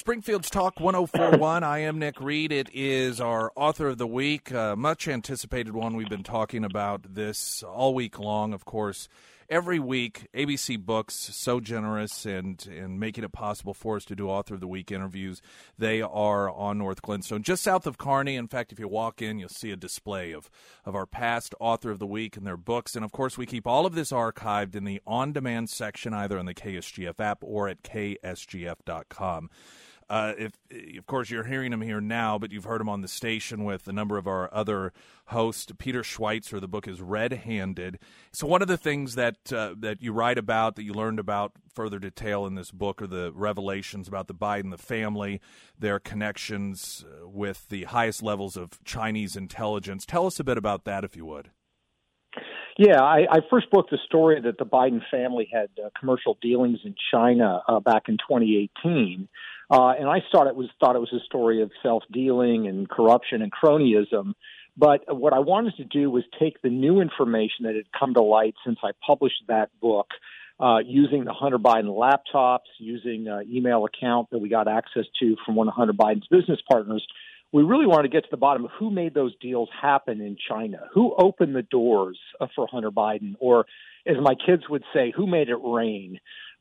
Springfield's Talk 1041. I am Nick Reed. It is our Author of the Week, much anticipated one. We've been talking about this all week long, of course. Every week, ABC Books, so generous in making it possible for us to do Author of the Week interviews. They are on North Glenstone, just south of Kearney. In fact, if you walk in, you'll see a display of our past Author of the Week and their books. And, of course, we keep all of this archived in the on-demand section, either on the KSGF app or at ksgf.com. Of course, you're hearing him here now, but you've heard him on the station with a number of our other hosts. Peter Schweitzer, the book is Red-Handed. So one of the things that you write about, that you learned about further detail in this book, are the revelations about the Biden, the family, their connections with the highest levels of Chinese intelligence. Tell us a bit about that, if you would. Yeah, I first broke the story that the Biden family had commercial dealings in China back in 2018. And I thought it was a story of self-dealing and corruption and cronyism. But what I wanted to do was take the new information that had come to light since I published that book, using the Hunter Biden laptops, using an email account that we got access to from one of Hunter Biden's business partners. We really wanted to get to the bottom of who made those deals happen in China, who opened the doors for Hunter Biden, or as my kids would say, who made it rain.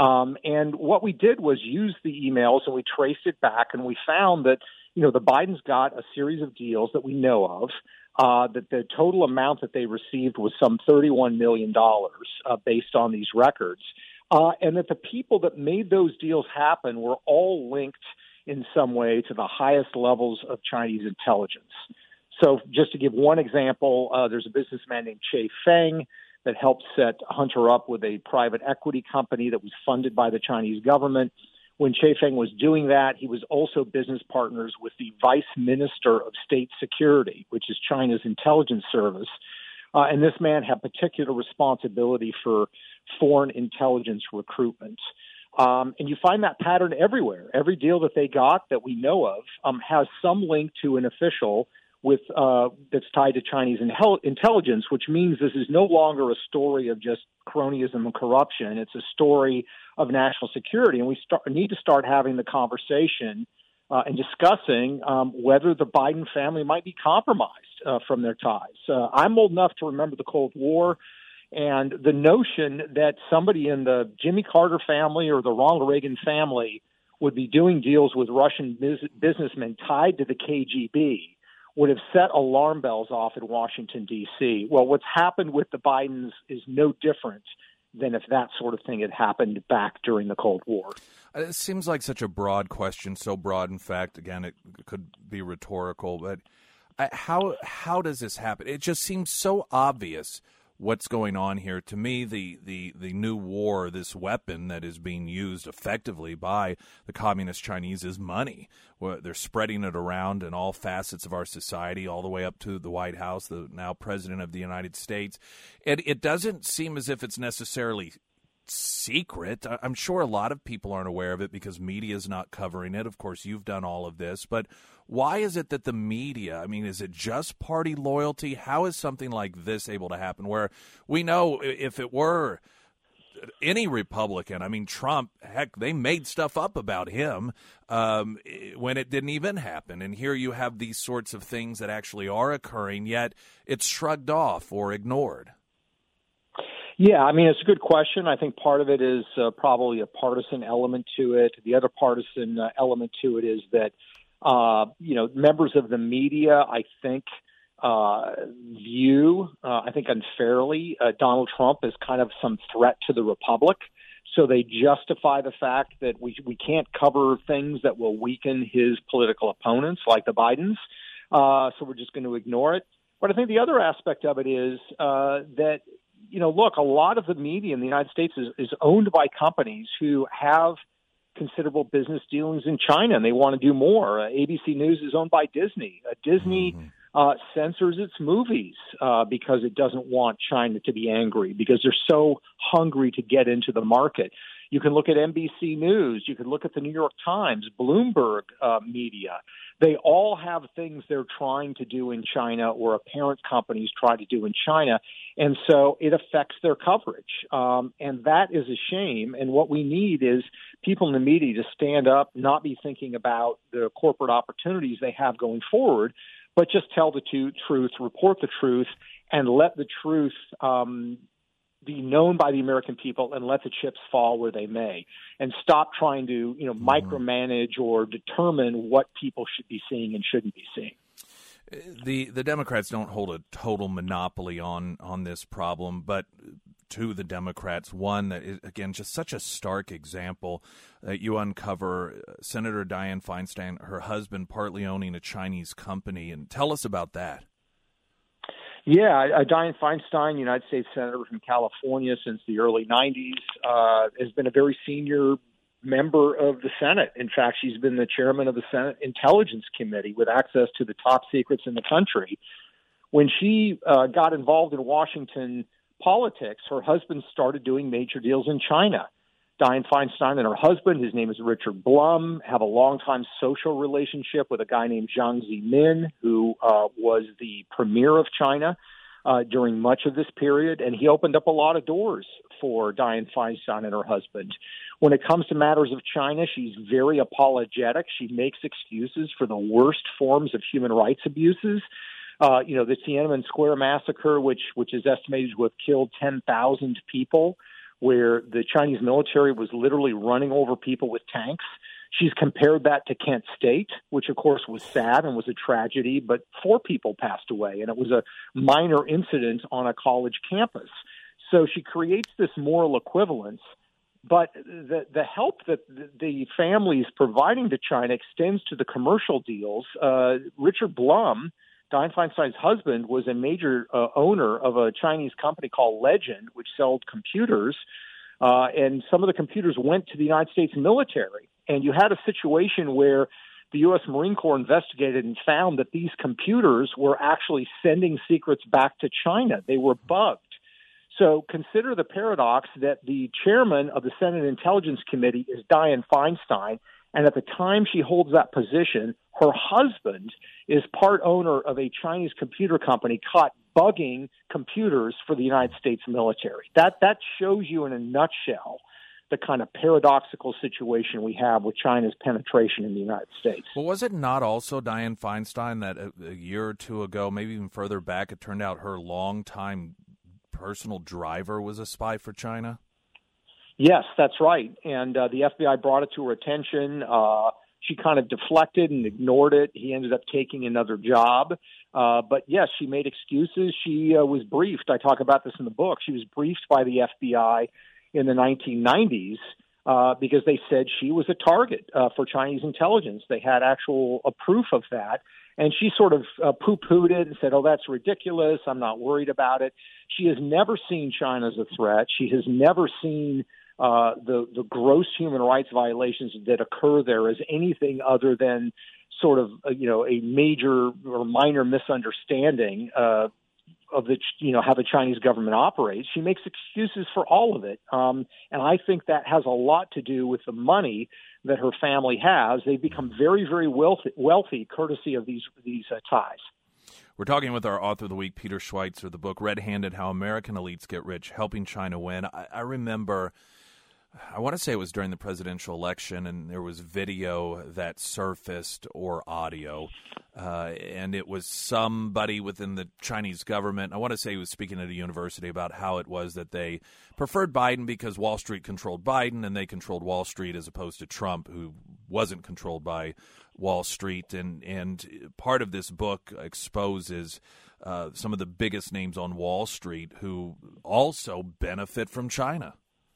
And what we did was use the emails, and we traced it back, and we found that, the Bidens got a series of deals that we know of, that the total amount that they received was some $31 million based on these records, and that the people that made those deals happen were all linked in some way to the highest levels of Chinese intelligence. So just to give one example, there's a businessman named Che Feng that helped set Hunter up with a private equity company that was funded by the Chinese government. When Che Feng was doing that, he was also business partners with the Vice Minister of State Security, which is China's intelligence service. And this man had particular responsibility for foreign intelligence recruitment. And you find that pattern everywhere. Every deal that they got that we know of has some link to an official with that's tied to Chinese intelligence, which means this is no longer a story of just cronyism and corruption. It's a story of national security, and we need to start having the conversation and discussing whether the Biden family might be compromised from their ties. I'm old enough to remember the Cold War, and the notion that somebody in the Jimmy Carter family or the Ronald Reagan family would be doing deals with Russian businessmen tied to the KGB would have set alarm bells off in Washington, D.C. Well, what's happened with the Bidens is no different than if that sort of thing had happened back during the Cold War. It seems like such a broad question, so broad, in fact, again, it could be rhetorical, but how does this happen? It just seems so obvious what's going on here. To me, the new war, this weapon that is being used effectively by the communist Chinese is money. They're spreading it around in all facets of our society, all the way up to the White House, the now President of the United States. It doesn't seem as if it's necessarily secret. I'm sure a lot of people aren't aware of it because media is not covering it. Of course, you've done all of this, but why is it that the media, is it just party loyalty? How is something like this able to happen where we know if it were any Republican, Trump, heck, they made stuff up about him when it didn't even happen. And here you have these sorts of things that actually are occurring, yet it's shrugged off or ignored. Yeah, it's a good question. I think part of it is probably a partisan element to it. The other partisan element to it is that, members of the media, I think, view, I think unfairly, Donald Trump as kind of some threat to the republic. So they justify the fact that we can't cover things that will weaken his political opponents like the Bidens. So we're just going to ignore it. But I think the other aspect of it is that, look, a lot of the media in the United States is owned by companies who have considerable business dealings in China, and they want to do more. ABC News is owned by Disney. Disney censors its movies because it doesn't want China to be angry, because they're so hungry to get into the market. You can look at NBC News. You can look at the New York Times, Bloomberg media. They all have things they're trying to do in China or a parent companies try to do in China. And so it affects their coverage. And that is a shame. And what we need is people in the media to stand up, not be thinking about the corporate opportunities they have going forward, but just tell the truth, report the truth, and let the truth be known by the American people, and let the chips fall where they may, and stop trying to micromanage or determine what people should be seeing and shouldn't be seeing. The Democrats don't hold a total monopoly on this problem, but to the Democrats, one that is, again, just such a stark example that you uncover Senator Dianne Feinstein, her husband partly owning a Chinese company, and tell us about that. Yeah, Dianne Feinstein, United States Senator from California since the early 90s, has been a very senior member of the Senate. In fact, she's been the chairman of the Senate Intelligence Committee with access to the top secrets in the country. When she got involved in Washington politics, her husband started doing major deals in China. Dianne Feinstein and her husband, his name is Richard Blum, have a long-time social relationship with a guy named Jiang Zemin, who was the premier of China during much of this period, and he opened up a lot of doors for Dianne Feinstein and her husband. When it comes to matters of China, she's very apologetic. She makes excuses for the worst forms of human rights abuses. The Tiananmen Square massacre, which is estimated to have killed 10,000 people, where the Chinese military was literally running over people with tanks. She's compared that to Kent State, which, of course, was sad and was a tragedy, but 4 people passed away, and it was a minor incident on a college campus. So she creates this moral equivalence, but the help that the family is providing to China extends to the commercial deals. Richard Blum, Dianne Feinstein's husband, was a major owner of a Chinese company called Legend, which sold computers, and some of the computers went to the United States military. And you had a situation where the U.S. Marine Corps investigated and found that these computers were actually sending secrets back to China. They were bugged. So consider the paradox that the chairman of the Senate Intelligence Committee is Dianne Feinstein, and at the time she holds that position, her husband is part owner of a Chinese computer company caught bugging computers for the United States military. That shows you in a nutshell the kind of paradoxical situation we have with China's penetration in the United States. Well, was it not also Dianne Feinstein that a year or two ago, maybe even further back, it turned out her longtime personal driver was a spy for China? Yes, that's right. And the FBI brought it to her attention. She kind of deflected and ignored it. He ended up taking another job. But yes, she made excuses. She was briefed. I talk about this in the book. She was briefed by the FBI in the 1990s because they said she was a target for Chinese intelligence. They had actual proof of that. And she sort of poo-pooed it and said, oh, that's ridiculous. I'm not worried about it. She has never seen China as a threat. She has never seen the gross human rights violations that occur there as anything other than sort of, a major or minor misunderstanding of how the Chinese government operates. She makes excuses for all of it. And I think that has a lot to do with the money that her family has. They've become very, very wealthy courtesy of these ties. We're talking with our author of the week, Peter Schweizer, the book Red-Handed: How American Elites Get Rich, Helping China Win. I remember, I want to say it was during the presidential election, and there was video that surfaced, or audio, and it was somebody within the Chinese government. I want to say he was speaking at a university about how it was that they preferred Biden because Wall Street controlled Biden, and they controlled Wall Street as opposed to Trump, who wasn't controlled by Wall Street. And part of this book exposes some of the biggest names on Wall Street who also benefit from China.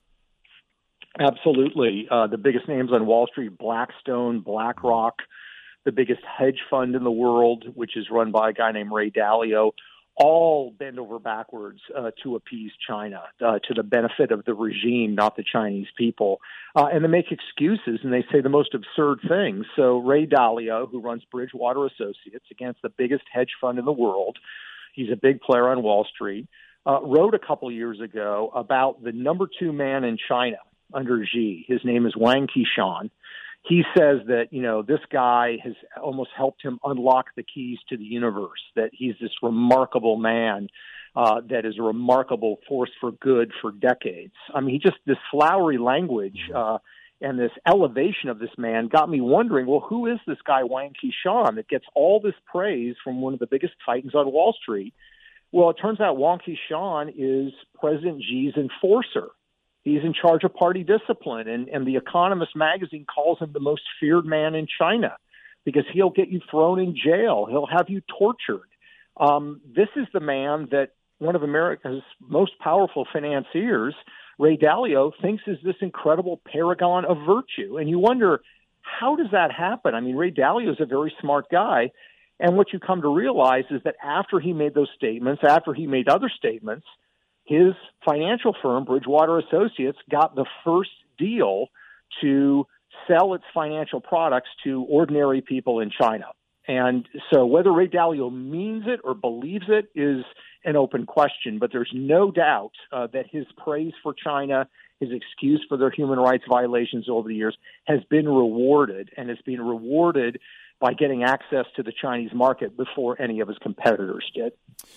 Absolutely. The biggest names on Wall Street: Blackstone, BlackRock, the biggest hedge fund in the world, which is run by a guy named Ray Dalio, all bend over backwards to appease China, to the benefit of the regime, not the Chinese people. And they make excuses, and they say the most absurd things. So Ray Dalio, who runs Bridgewater Associates, against the biggest hedge fund in the world, he's a big player on Wall Street, wrote a couple years ago about the number 2 man in China. under Xi. His name is Wang Qishan. He says that, this guy has almost helped him unlock the keys to the universe, that he's this remarkable man that is a remarkable force for good for decades. I mean, this flowery language and this elevation of this man got me wondering, well, who is this guy Wang Qishan that gets all this praise from one of the biggest titans on Wall Street? Well, it turns out Wang Qishan is President Xi's enforcer. He's in charge of party discipline, and The Economist magazine calls him the most feared man in China because he'll get you thrown in jail. He'll have you tortured. This is the man that one of America's most powerful financiers, Ray Dalio, thinks is this incredible paragon of virtue. And you wonder, how does that happen? I mean, Ray Dalio is a very smart guy. And what you come to realize is that after he made those statements, after he made other statements, his financial firm, Bridgewater Associates, got the first deal to sell its financial products to ordinary people in China. And so whether Ray Dalio means it or believes it is an open question, but there's no doubt that his praise for China, his excuse for their human rights violations over the years has been rewarded, and it's been rewarded by getting access to the Chinese market before any of his competitors did.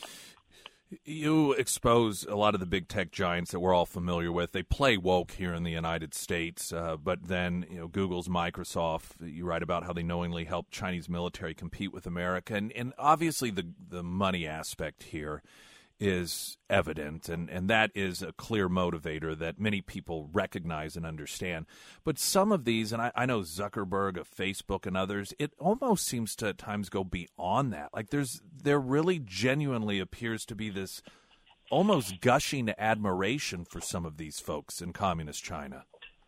You expose a lot of the big tech giants that we're all familiar with. They play woke here in the United States, but then Google's, Microsoft, you write about how they knowingly help Chinese military compete with America. And obviously the money aspect here is evident, and that is a clear motivator that many people recognize and understand. But some of these, and I know Zuckerberg of Facebook and others, it almost seems to at times go beyond that. Like there really genuinely appears to be this almost gushing admiration for some of these folks in communist China.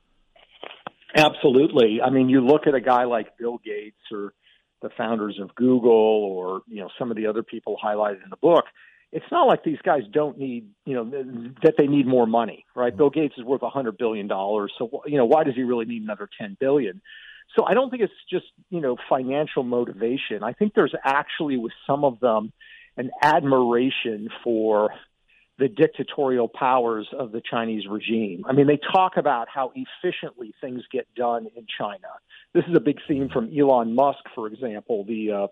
Absolutely. I mean, you look at a guy like Bill Gates or the founders of Google or, some of the other people highlighted in the book. It's not like these guys don't need, that they need more money, right? Mm-hmm. Bill Gates is worth $100 billion. So, why does he really need another $10 billion? So I don't think it's just, financial motivation. I think there's actually with some of them an admiration for the dictatorial powers of the Chinese regime. I mean, they talk about how efficiently things get done in China. This is a big theme from Elon Musk, for example, the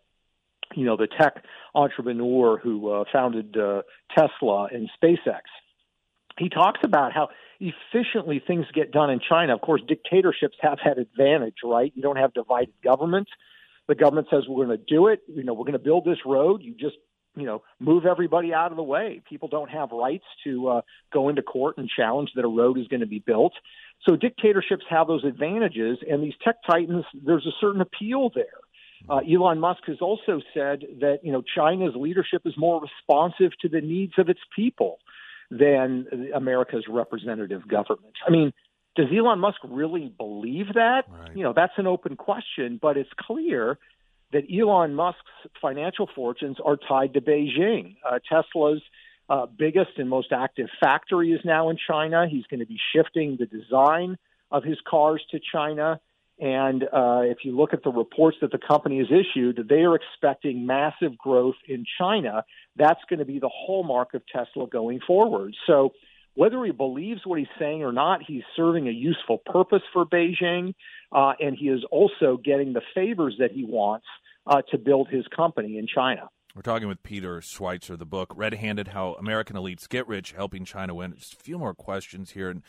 tech entrepreneur who founded Tesla and SpaceX. He talks about how efficiently things get done in China. Of course, dictatorships have that advantage, right? You don't have divided government. The government says, we're going to do it. We're going to build this road. You just, move everybody out of the way. People don't have rights to go into court and challenge that a road is going to be built. So dictatorships have those advantages, and these tech titans, there's a certain appeal there. Elon Musk has also said that, China's leadership is more responsive to the needs of its people than America's representative government. I mean, does Elon Musk really believe that? Right. That's an open question, but it's clear that Elon Musk's financial fortunes are tied to Beijing. Tesla's biggest and most active factory is now in China. He's going to be shifting the design of his cars to China. And if you look at the reports that the company has issued, they are expecting massive growth in China. That's going to be the hallmark of Tesla going forward. So whether he believes what he's saying or not, he's serving a useful purpose for Beijing, and he is also getting the favors that he wants to build his company in China. We're talking with Peter Schweizer, the book, Red-Handed, How American Elites Get Rich, Helping China Win. Just a few more questions here. And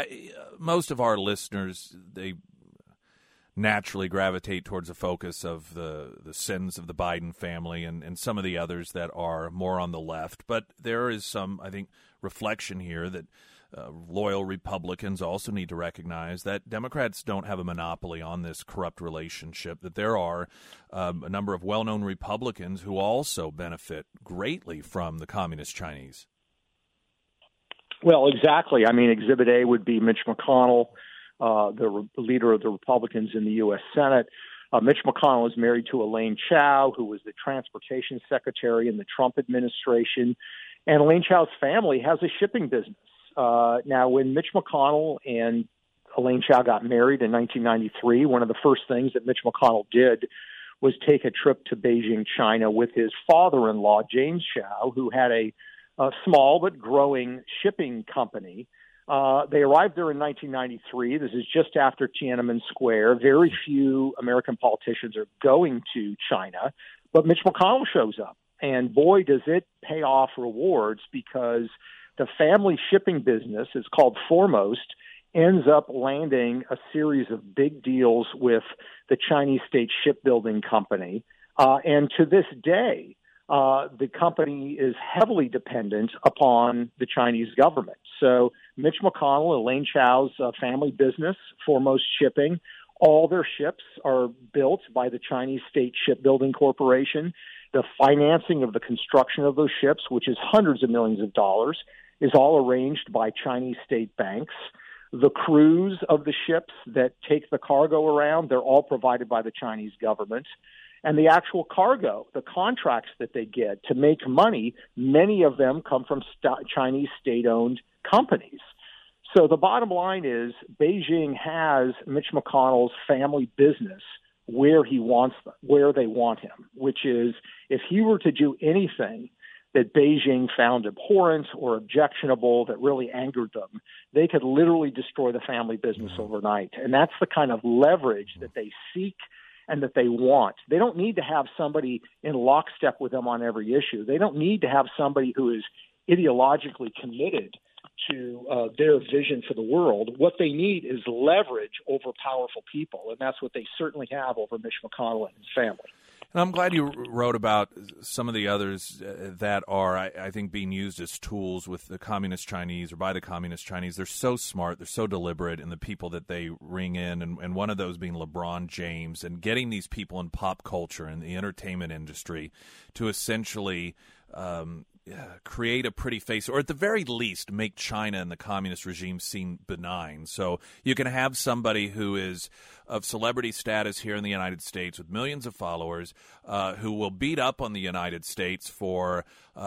most of our listeners, they naturally gravitate towards a focus of the sins of the Biden family and some of the others that are more on the left. But there is some, I think, reflection here that loyal Republicans also need to recognize that Democrats don't have a monopoly on this corrupt relationship, that there are a number of well-known Republicans who also benefit greatly from the communist Chinese. Well, exactly. I mean, Exhibit A would be Mitch McConnell, the leader of the Republicans in the U.S. Senate. Mitch McConnell is married to Elaine Chao, who was the transportation secretary in the Trump administration. And Elaine Chao's family has a shipping business. Now, when Mitch McConnell and Elaine Chao got married in 1993, one of the first things that Mitch McConnell did was take a trip to Beijing, China with his father-in-law, James Chao, who had a small but growing shipping company. They arrived there in 1993. This is just after Tiananmen Square. Very few American politicians are going to China, but Mitch McConnell shows up. And boy, does it pay off rewards, because the family shipping business, it's called Foremost, ends up landing a series of big deals with the Chinese State Shipbuilding Company. And to this day, the company is heavily dependent upon the Chinese government. So Mitch McConnell, Elaine Chao's family business, Foremost Shipping, all their ships are built by the Chinese State Shipbuilding Corporation. The financing of the construction of those ships, which is hundreds of millions of dollars, is all arranged by Chinese state banks. The crews of the ships that take the cargo around, they're all provided by the Chinese government. And the actual cargo, the contracts that they get to make money, many of them come from Chinese state-owned companies. So the bottom line is Beijing has Mitch McConnell's family business where he wants them, where they want him, which is if he were to do anything that Beijing found abhorrent or objectionable that really angered them, they could literally destroy the family business overnight. And that's the kind of leverage that they seek and that they want. They don't need to have somebody in lockstep with them on every issue. They don't need to have somebody who is ideologically committed to their vision for the world. What they need is leverage over powerful people, and that's what they certainly have over Mitch McConnell and his family. And I'm glad you wrote about some of the others that are, I think, being used as tools with the Communist Chinese or by the Communist Chinese. They're so smart, they're so deliberate in the people that they ring in, and one of those being LeBron James, and getting these people in pop culture and the entertainment industry to essentially create a pretty face, or at the very least make China and the communist regime seem benign. So you can have somebody who is of celebrity status here in the United States with millions of followers who will beat up on the United States for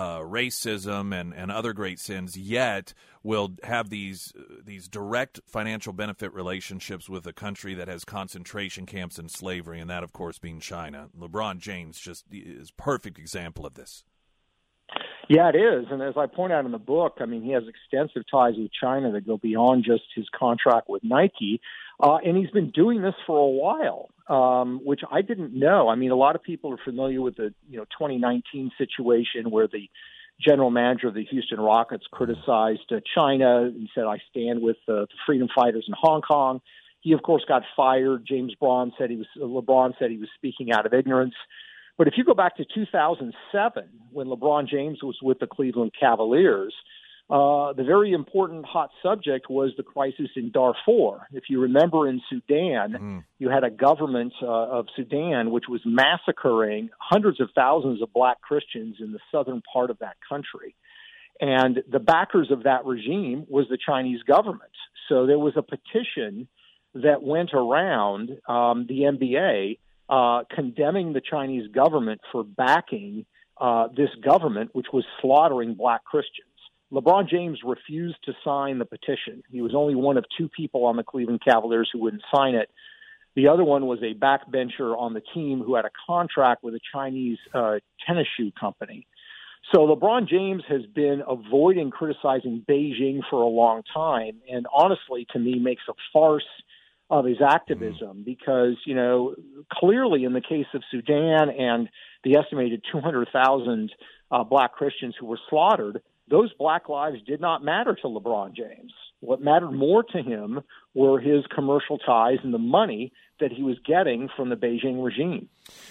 racism and other great sins, yet will have these direct financial benefit relationships with a country that has concentration camps and slavery, and that, of course, being China. LeBron James just is a perfect example of this. Yeah, it is. And as I point out in the book, I mean, he has extensive ties with China that go beyond just his contract with Nike. And he's been doing this for a while, which I didn't know. I mean, a lot of people are familiar with the 2019 situation where the general manager of the Houston Rockets criticized China and said, I stand with the freedom fighters in Hong Kong. He, of course, got fired. LeBron said he was speaking out of ignorance. But if you go back to 2007, when LeBron James was with the Cleveland Cavaliers, the very important hot subject was the crisis in Darfur. If you remember, in Sudan, you had a government of Sudan which was massacring hundreds of thousands of black Christians in the southern part of that country. And the backers of that regime was the Chinese government. So there was a petition that went around the NBA condemning the Chinese government for backing this government, which was slaughtering black Christians. LeBron James refused to sign the petition. He was only one of two people on the Cleveland Cavaliers who wouldn't sign it. The other one was a backbencher on the team who had a contract with a Chinese tennis shoe company. So LeBron James has been avoiding criticizing Beijing for a long time, and honestly, to me, makes a farce of his activism because, clearly in the case of Sudan and the estimated 200,000 black Christians who were slaughtered, those black lives did not matter to LeBron James. What mattered more to him were his commercial ties and the money that he was getting from the Beijing regime.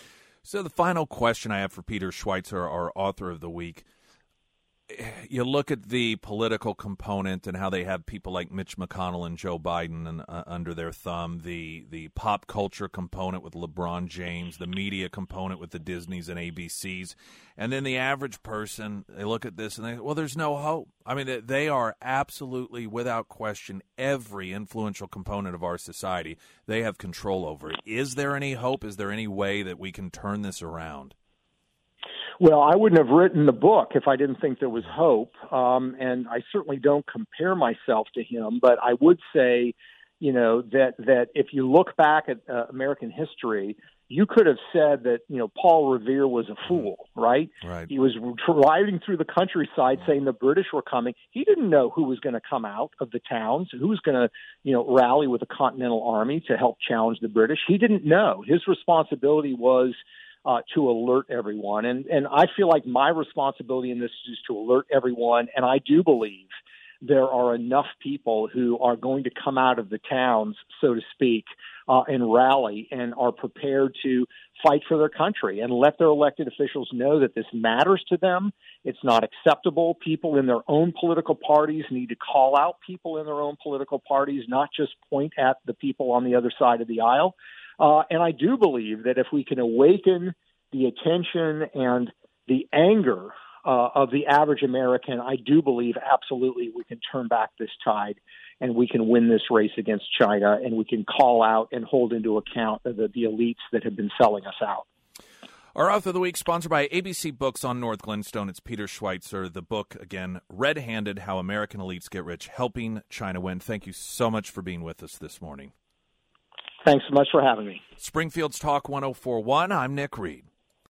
So the final question I have for Peter Schweizer, our author of the week, you look at the political component and how they have people like Mitch McConnell and Joe Biden under their thumb, the pop culture component with LeBron James, the media component with the Disneys and ABCs, and then the average person, they look at this and they, well, there's no hope. I mean, they are absolutely, without question, every influential component of our society. They have control over it. Is there any hope? Is there any way that we can turn this around? Well, I wouldn't have written the book if I didn't think there was hope, and I certainly don't compare myself to him, but I would say, that if you look back at American history, you could have said that, Paul Revere was a fool, right? Right. He was riding through the countryside saying the British were coming. He didn't know who was going to come out of the towns, who was going to, rally with the Continental Army to help challenge the British. He didn't know. His responsibility was to alert everyone. And I feel like my responsibility in this is to alert everyone. And I do believe there are enough people who are going to come out of the towns, so to speak, and rally and are prepared to fight for their country and let their elected officials know that this matters to them. It's not acceptable. People in their own political parties need to call out people in their own political parties, not just point at the people on the other side of the aisle. And I do believe that if we can awaken the attention and the anger of the average American, I do believe absolutely we can turn back this tide and we can win this race against China, and we can call out and hold into account the elites that have been selling us out. Our author of the week, sponsored by ABC Books on North Glenstone. It's Peter Schweitzer. The book, again, Red-Handed, How American Elites Get Rich, Helping China Win. Thank you so much for being with us this morning. Thanks so much for having me. Springfield's Talk 104.1. I'm Nick Reed.